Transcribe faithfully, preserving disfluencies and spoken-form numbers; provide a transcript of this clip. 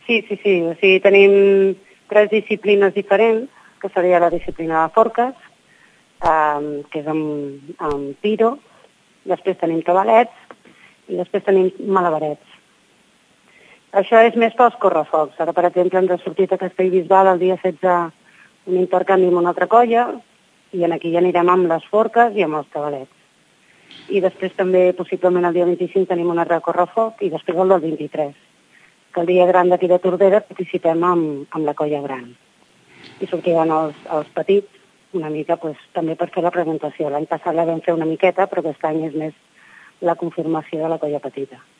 Sí, sí, sí. O sigui, tenim tres disciplines diferents, que seria la disciplina de forques, eh, que és amb, amb tiro, després tenim cabalets i després tenim malabarets. Això és més pels correfocs. Ara, per exemple, ens ha sortit a Castellbisbal el dia setze un intercanvi amb una altra colla i en aquí ja anirem amb les forques i amb els cabalets. I després també, possiblement, el dia vint-i-cinc tenim un altre correfoc i després el del vint-i-tres, que el dia gran d'aquí de Tordera participem amb, amb la colla gran. I sortiran els, els petits una mica pues, també per fer la presentació. L'any passat la vam fer una miqueta, però aquest any és més la confirmació de la colla petita.